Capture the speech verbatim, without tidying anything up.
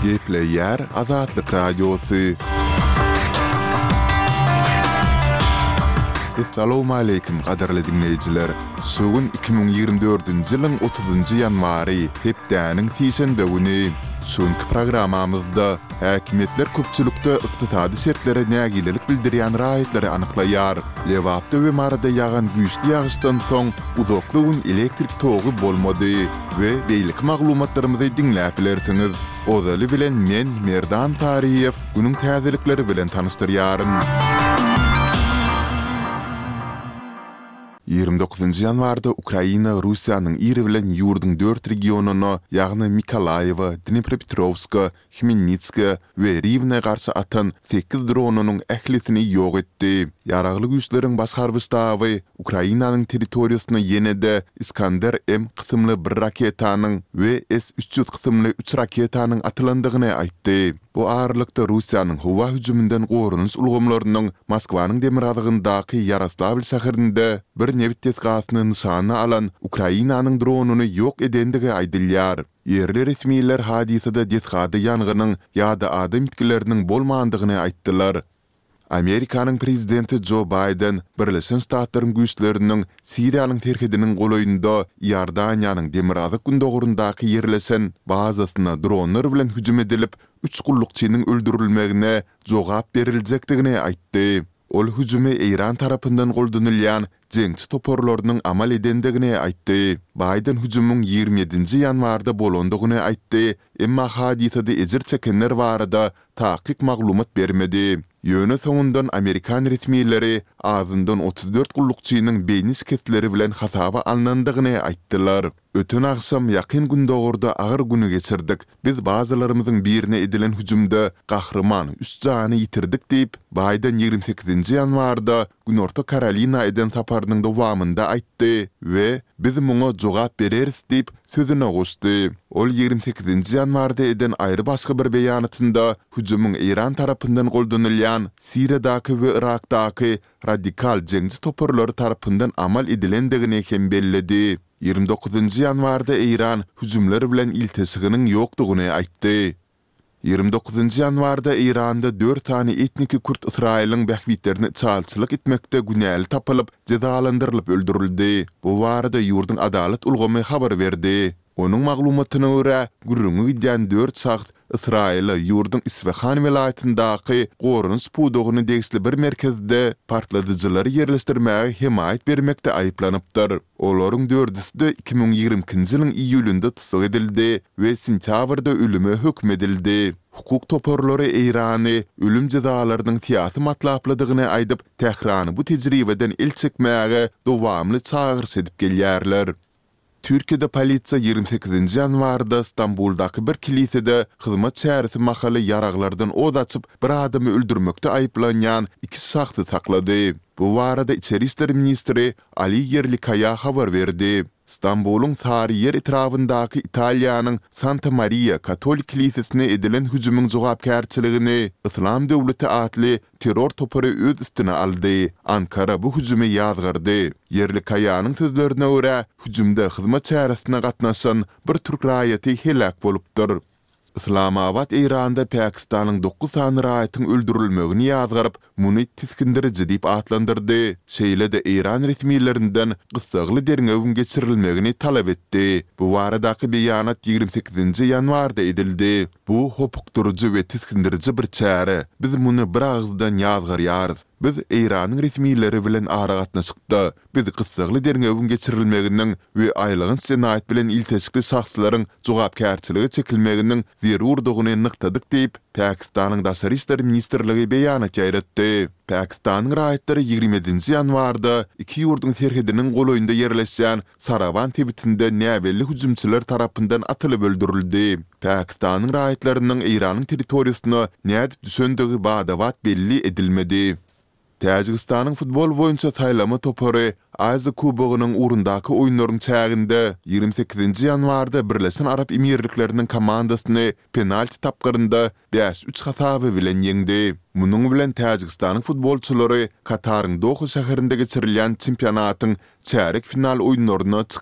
Gepleyer Azatlyk Radiosu. Assalamu alaykum qadarly dinleyijiler. Sugun iki bin ýygrimi dördünji ýylyň otuzunjy ýanwary hepdäniň tiýşenbe güni. Şonky programamyzda häkimetler köpçülükde ykdysady şertlere nägilelik bildirýän raýatlary anyklaýar. Lewapda we marada ýagan güýçli ýagyşdan soň uzakly gün elektrik togy bolmady we beýlik maglumatlarymyzy dinläp bilersiňiz. Ozaly bilen men Merdan Tariýew günüň täzelikleri bilen tanışdyrýaryn. ýygrimi dokuzunjy ýanwarda Ukraina Russiýanyň iri bilen ýurdun dört regionuny, ýagny Mikolaýew, Dnipropetrovsk, Khmelnytsk we Rivne garşy atan sekiz dronunyň ählisini ýok etdi. Ýaragly güýçleriň başgargıçdagy Ukrainanyň territoriýasyna ýene-de Iskander M kysymly bir raketanyň we S üç yüz kysymly üç raketanyň atylandygyny aýtdy. Bu ağırlykda Russiýanyň howa hüjümünden gorunuş ulgamlarynyň Moskwanyň Demirazygyndaky Yaroslavl şäherinde bir newit tetgatyny nişana alan Ukrainanyň dronuny ýok edendigi aýdylýar. Yerli resmiler hadisede detgady ýanganyň ýa-da adam itkileriniň bolmandygyny aýtdylar. Amerikanyň prezidenti Joe Biden Birleşen Ştatlaryň güýçleriniň Siriýanyň terhidiniň golaýynda Ýordaniýanyň Demirazyk gündogurundaky ýerleşen bazasyna dronlar bilen hüjüm edilip üç gullukçynyň öldürilmegine jogap berilejekdigini aýtdy. Ol hüjümi Iran tarapyndan goldanylýan jeňçi toporlarynyň amal edendigini aýtdy. Biden hüjümüň ýygrimi ýedinji ýanwarda bolandygyny aýtdy, emma hadisede ejir çekenler barada taýyk maglumat bermedi. Ýöne soňundan Amerikan resmileri azyndan otuz dört gullukçynyň beýni şiketleri bilen hasaba alnandygyny aýtdylar. Ötün aksam yakın gündogurda ağır günü geçirdik. Biz bazılarımızın birine edilen hücumda kahraman üç canı yitirdik deyip Biden ýygrimi sekizinji ýanwarda Günorta Carolina eden saparının dowamında aýtdy we biz muňa jogap bereriz deyip sözüne goşdy. Ol ýygrimi sekizinji ýanwarda eden aýry başga bir beýanatynda hüjümüň Iran tarapyndan goldanylýan Siriýadaky we Irakdaky radikal jeňçi toporlary tarapyndan amal edilendigini hem belledi. ýygrimi dokuzunjy ýanwarda Iran hüjümleri bilen iltisiginiň ýokdugyny aýtdy. ýygrimi dokuzunjy ýanwarda Iranda dört tane etniki Kürt Israýlyň bähwitlerini çalçylyk etmekde günäli tapylyp, jezalandyrylyp öldürildi. Bu barada ýurdun adalet ulgamy habar berdi. Onuň maglumatyna görä, gürrüňi gidýän dört şahs Israýly ýurdun Isfahan welaýatyndaky gorunuş pudogyny degisli bir merkezde partladyjylary ýerleşdirmäge himayet bermekde aýyplanypdyr. Olaryň dördüsi de iki bin ýygrimiňji ýylyň iýulynda tutsak edildi we sentýabrda ölüme hökm edildi. Hukuk toporlary Irany ölüm jezalarynyň tiýasy matlapladygyny aýdyp, Tehrany bu tejribeden el çekmäge dowamly çağırış edip gelýärler. Türkiýede polisiýa ýygrimi sekizinji ýanwarda Istanbuldaky bir kilisede hyzmat çäresi mahaly ýaraglardan od açyp bir adamy öldürmekde aýplanýan iki şahsy saklady. Bu barada İçeri işleri ministri Ali Yerlikaya habar berdi. İstanbul'un tarihi yer etrafındaky Italiýanyň Santa Maria Katolik kilisesine edilen hüjümüň jogapkärçiligini İslam döwleti atly terror topory öz üstüne aldy. Ankara bu hüjümi ýazgyrdy. Yerlikayanyň sözlerine görä, hüjümde hyzmat çäresine gatnaşan bir türk raýaty helak bolupdyr. Islamabad Iranda Pakistanyň dokuz sany raýatyň öldürilmegini ýazgyryp, muny tiskindiriji diýip atlandyrdy. Şeýle-de Iran resmiýetlerinden gysagly derňe geçirilmegini talap etdi. Bu baradaky beýanat ýygrimi sekizinji ýanwarda edildi. Bu hopukduruji we tiskindiriji bir çäre. Biz muny bir agzdan ýazgyrýarys. Biz Iranyň resmiýetleri bilen ara gatnaşykda. Biz gysagly derňe geçirilmeginiň we aýlygyn senaýet bilen ilteşikli şahslaryň jogapkärçiligi çekilmeginiň zerurdugyny nyktadyk diýip Pakistanyň Daşary işleri ministrligi beýanat ýaýratdy. Pakistanyň raýatlary ýygrimi ýedinji ýanwarda iki ýurdun terhidiniň golaýynda ýerleşýän Saravan tebitinde näwelli hüjümçiler tarapyndan atylyp öldürildi. Pakistanyň raýatlarynyň Iranyň territoriýasyna nädip düşendigi badawat belli edilmedi. Täjikistanyň futbol boýunça saýlama topory Aziya Kubogynyň urundaky oýunlaryň çäginde ýygrimi sekizinji ýanwarda Birleşen Arap Emirlikleriniň komandasyny penalti tapgyrynda beş üç hasaby bilen ýeňdi. Munyň bilen Täjikistanyň futbolçulary Kataryň Doha şäherinde geçirilýän çempionatyň çärik final oýunlaryna